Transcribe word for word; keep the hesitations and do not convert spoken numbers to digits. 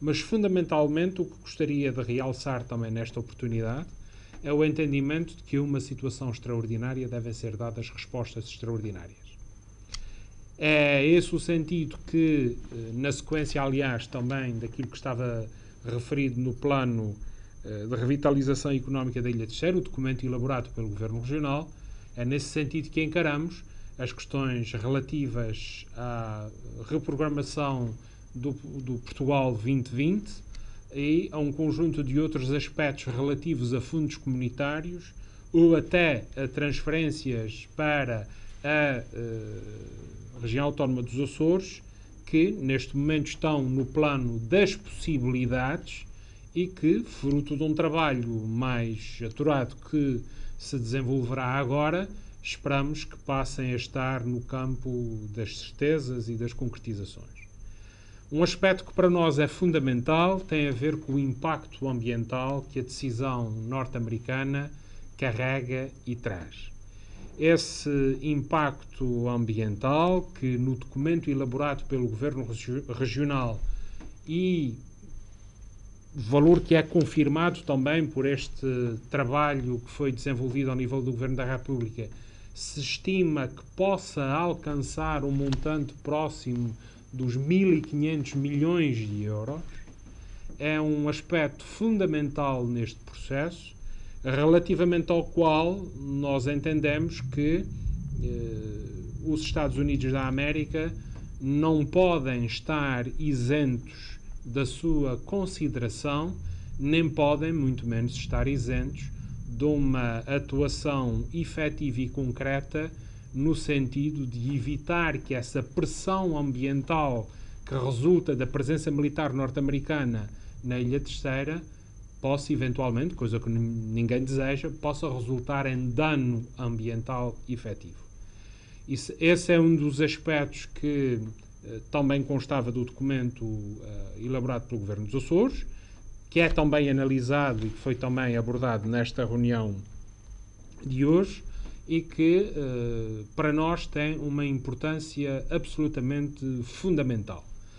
Mas, fundamentalmente, o que gostaria de realçar também nesta oportunidade é o entendimento de que a uma situação extraordinária devem ser dadas respostas extraordinárias. É esse o sentido que, na sequência, aliás, também daquilo que estava referido no plano de revitalização económica da Ilha Terceira, o documento elaborado pelo Governo Regional, é nesse sentido que encaramos as questões relativas à reprogramação do, do Portugal vinte vinte e a um conjunto de outros aspectos relativos a fundos comunitários ou até a transferências para a uh, região autónoma dos Açores, que neste momento estão no plano das possibilidades e que, fruto de um trabalho mais aturado que se desenvolverá agora, esperamos que passem a estar no campo das certezas e das concretizações. Um aspecto que para nós é fundamental tem a ver com o impacto ambiental que a decisão norte-americana carrega e traz. Esse impacto ambiental que no documento elaborado pelo Governo Regional e valor que é confirmado também por este trabalho que foi desenvolvido ao nível do Governo da República, se estima que possa alcançar um montante próximo dos mil e quinhentos milhões de euros, é um aspecto fundamental neste processo, relativamente ao qual nós entendemos que eh, os Estados Unidos da América não podem estar isentos da sua consideração, nem podem, muito menos, estar isentos de uma atuação efetiva e concreta no sentido de evitar que essa pressão ambiental que resulta da presença militar norte-americana na Ilha Terceira possa eventualmente, coisa que ninguém deseja, possa resultar em dano ambiental efetivo. Isso, esse é um dos aspectos que eh, também constava do documento eh, elaborado pelo Governo dos Açores, que é também analisado e que foi também abordado nesta reunião de hoje e que, eh, para nós, tem uma importância absolutamente fundamental.